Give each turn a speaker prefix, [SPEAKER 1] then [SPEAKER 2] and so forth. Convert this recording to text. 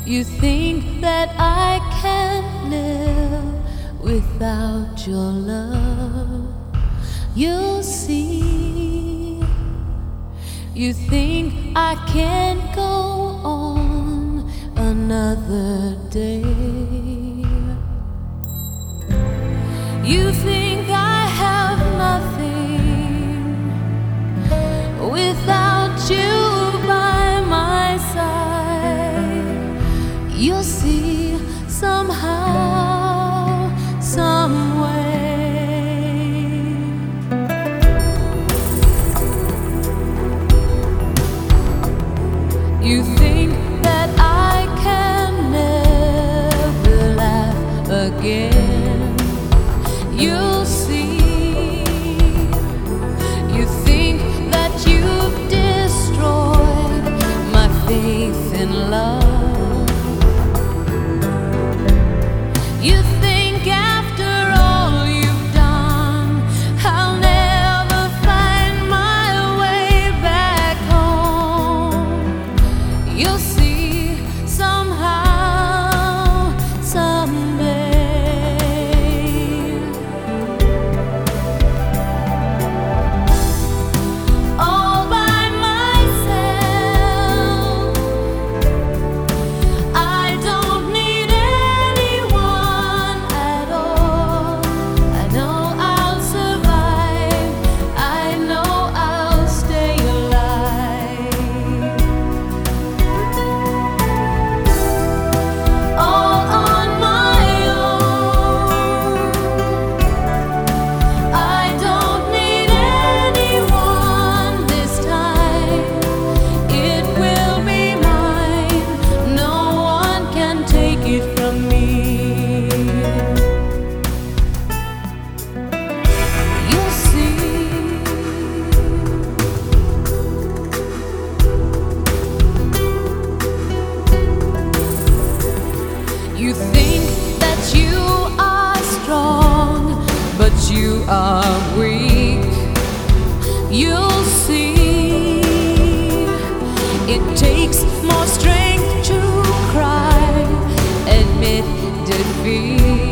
[SPEAKER 1] You think that I can't live without your love. You'll see. You think I can't go on another day. You think I have nothing without you by my side. You'll see somehow, some way. You think that I can never laugh again. You'll see. You think that you've destroyed my faith in love. You think after all you've done, I'll never find my way back home. You'll see somehow, someday. All by myself, I don't need anyone at all. I know I'll survive, I know I'll stay alive. All on my own, I don't need anyone this time. It will be mine, no one can take it from me. You'll see. You think that you are strong, but you are weak. You'll see. It takes more strength to cry, admit defeat.